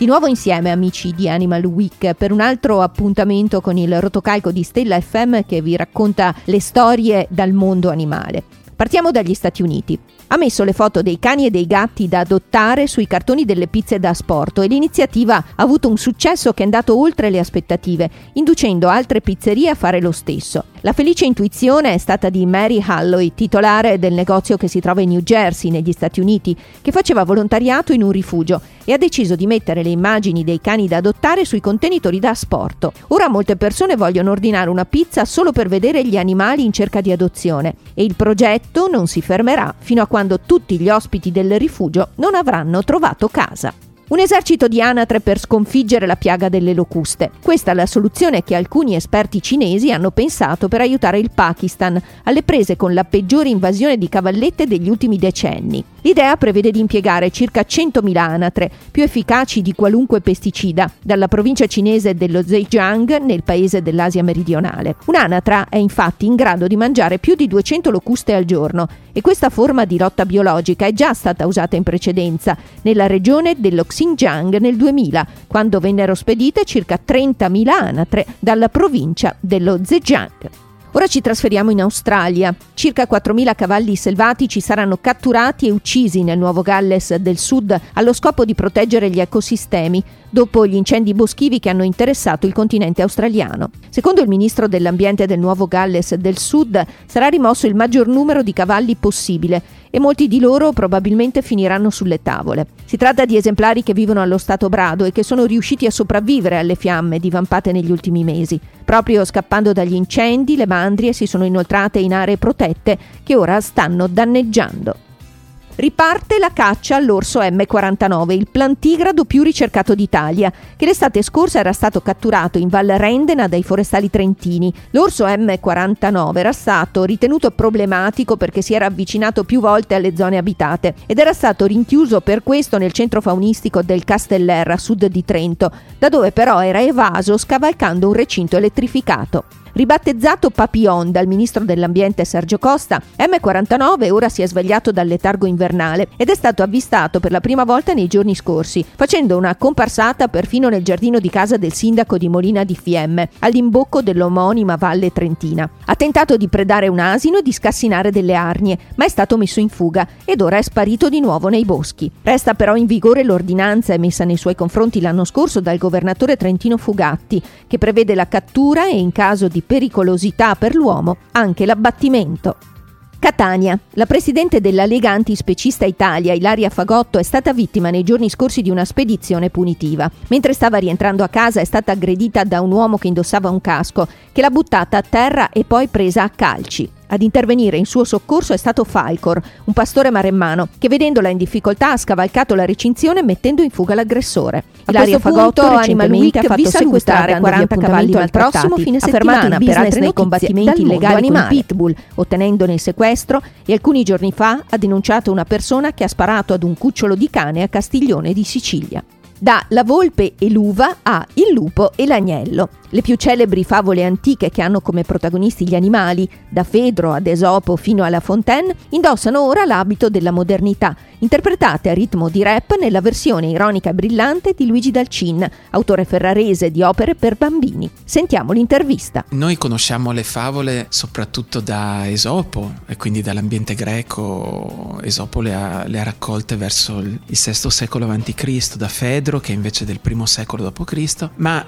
nuovo insieme, amici di Animal Week, per un altro appuntamento con il rotocalco di Stella FM che vi racconta le storie dal mondo animale. Partiamo dagli Stati Uniti. Ha messo le foto dei cani e dei gatti da adottare sui cartoni delle pizze da asporto e l'iniziativa ha avuto un successo che è andato oltre le aspettative, inducendo altre pizzerie a fare lo stesso. La felice intuizione è stata di Mary Halloy, titolare del negozio che si trova in New Jersey, negli Stati Uniti, che faceva volontariato in un rifugio e ha deciso di mettere le immagini dei cani da adottare sui contenitori da asporto. Ora molte persone vogliono ordinare una pizza solo per vedere gli animali in cerca di adozione e il progetto non si fermerà fino a quando tutti gli ospiti del rifugio non avranno trovato casa. Un esercito di anatre per sconfiggere la piaga delle locuste. Questa è la soluzione che alcuni esperti cinesi hanno pensato per aiutare il Pakistan alle prese con la peggiore invasione di cavallette degli ultimi decenni. L'idea prevede di impiegare circa 100.000 anatre, più efficaci di qualunque pesticida, dalla provincia cinese dello Zhejiang nel paese dell'Asia meridionale. Un'anatra è infatti in grado di mangiare più di 200 locuste al giorno e questa forma di lotta biologica è già stata usata in precedenza nella regione dello Xinjiang nel 2000, quando vennero spedite circa 30.000 anatre dalla provincia dello Zhejiang. Ora ci trasferiamo in Australia. Circa 4.000 cavalli selvatici saranno catturati e uccisi nel Nuovo Galles del Sud allo scopo di proteggere gli ecosistemi dopo gli incendi boschivi che hanno interessato il continente australiano. Secondo il ministro dell'ambiente del Nuovo Galles del Sud sarà rimosso il maggior numero di cavalli possibile e molti di loro probabilmente finiranno sulle tavole. Si tratta di esemplari che vivono allo stato brado e che sono riusciti a sopravvivere alle fiamme divampate negli ultimi mesi. Proprio scappando dagli incendi, le mandrie si sono inoltrate in aree protette che ora stanno danneggiando. Riparte la caccia all'orso M49, il plantigrado più ricercato d'Italia, che l'estate scorsa era stato catturato in Val Rendena dai forestali trentini. L'orso M49 era stato ritenuto problematico perché si era avvicinato più volte alle zone abitate ed era stato rinchiuso per questo nel centro faunistico del Casteller a sud di Trento, da dove però era evaso scavalcando un recinto elettrificato. Ribattezzato Papillon dal ministro dell'ambiente Sergio Costa, M49 ora si è svegliato dal letargo invernale ed è stato avvistato per la prima volta nei giorni scorsi, facendo una comparsata perfino nel giardino di casa del sindaco di Molina di Fiemme, all'imbocco dell'omonima Valle Trentina. Ha tentato di predare un asino e di scassinare delle arnie, ma è stato messo in fuga ed ora è sparito di nuovo nei boschi. Resta però in vigore l'ordinanza emessa nei suoi confronti l'anno scorso dal governatore trentino Fugatti, che prevede la cattura e in caso di pericolosità per l'uomo anche l'abbattimento. Catania. La presidente della Lega Antispecista Italia, Ilaria Fagotto, è stata vittima nei giorni scorsi di una spedizione punitiva. Mentre stava rientrando a casa è stata aggredita da un uomo che indossava un casco, che l'ha buttata a terra e poi presa a calci. Ad intervenire in suo soccorso è stato Falcor, un pastore maremmano, che vedendola in difficoltà ha scavalcato la recinzione mettendo in fuga l'aggressore. Ilaria Fagotto Animal Week ha fatto sequestrare 40 cavalli al prossimo fine settimana per altri nei combattimenti illegali con pitbull, ottenendone il sequestro, e alcuni giorni fa ha denunciato una persona che ha sparato ad un cucciolo di cane a Castiglione di Sicilia. Da La volpe e l'uva a Il lupo e l'agnello. Le più celebri favole antiche che hanno come protagonisti gli animali, da Fedro ad Esopo fino alla Fontaine, indossano ora l'abito della modernità, interpretate a ritmo di rap nella versione ironica e brillante di Luigi Dalcin, autore ferrarese di opere per bambini. Sentiamo l'intervista. Noi conosciamo le favole soprattutto da Esopo e quindi dall'ambiente greco. Esopo le ha raccolte verso il VI secolo a.C., da Fedro che invece del I secolo d.C., ma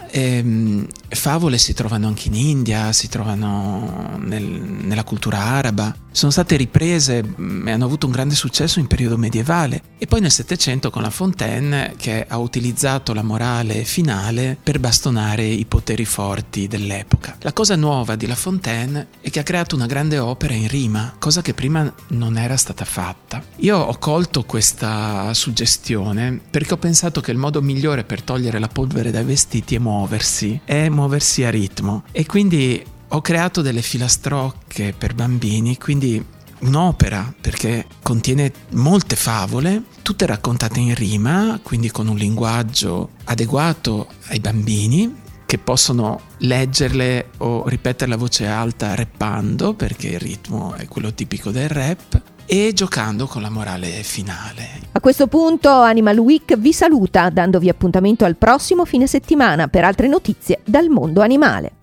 favole si trovano anche in India, si trovano nella cultura araba, sono state riprese e hanno avuto un grande successo in periodo medievale e poi nel Settecento con La Fontaine, che ha utilizzato la morale finale per bastonare i poteri forti dell'epoca. La cosa nuova di La Fontaine è che ha creato una grande opera in rima, cosa che prima non era stata fatta. Io ho colto questa suggestione perché ho pensato che il modo migliore per togliere la polvere dai vestiti è muoversi a ritmo, e quindi ho creato delle filastrocche per bambini, quindi un'opera perché contiene molte favole, tutte raccontate in rima, quindi con un linguaggio adeguato ai bambini che possono leggerle o ripeterle a voce alta rappando, perché il ritmo è quello tipico del rap. e giocando con la morale finale. A questo punto Animal Week vi saluta dandovi appuntamento al prossimo fine settimana per altre notizie dal mondo animale.